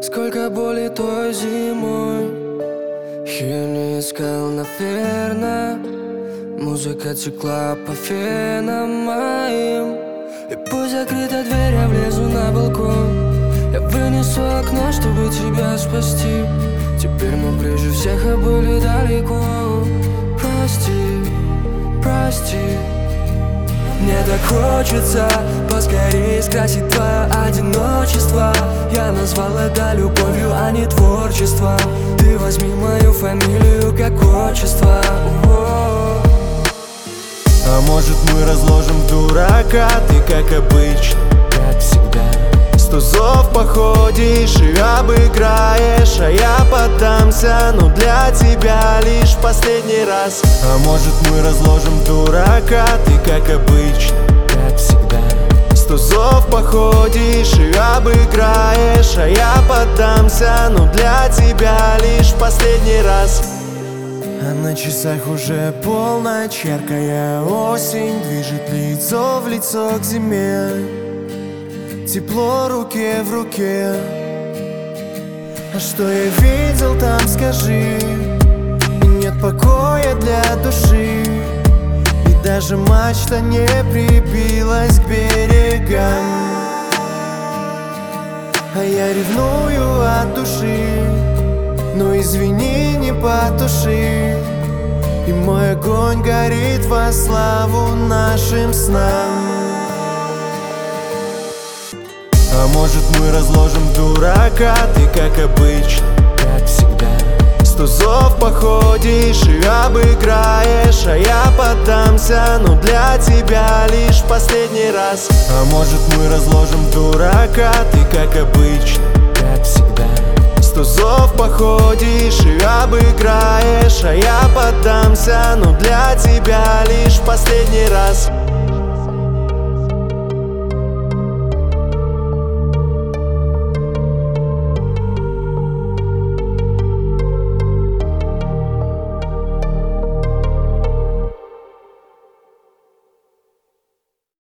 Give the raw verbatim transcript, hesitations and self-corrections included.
Сколько боли той зимой, я не искал, наверно. Музыка текла по венам моим. И пусть закрыта дверь, я влезу на балкон. Я вынесу окно, чтобы тебя спасти. Теперь мы ближе всех, а были далеко. Прости, прости. Мне так хочется поскорее скрасить твое одиночество. Я назвал это любовью, а не творчеством. Ты возьми мою фамилию как отчество. А может, мы разложим дурака? Ты как обычно, как всегда. Сто зов походишь и обыграешь, а я поддамся, но для тебя лишь последний раз. А может, мы разложим дурака? Ты как обычно, как всегда. Сто зов походишь и обыграешь, а я поддамся, но для тебя лишь последний раз. А на часах уже полночь, яркая осень движет лицо в лицо к зиме. Тепло руке в руке. А что я видел там, скажи? И нет покоя для души. И даже мачта не прибилась к берегам. А я ревную от души, но извини, не потуши. И мой огонь горит во славу нашим снам. А может, мы разложим дурака? Ты как обычно, как всегда. Сто зов походишь и обыграешь, а я поддамся, но для тебя лишь последний раз. А может, мы разложим дурака? Ты как обычно, как всегда. Сто зов походишь и обыграешь, а я поддамся, но для тебя лишь последний раз.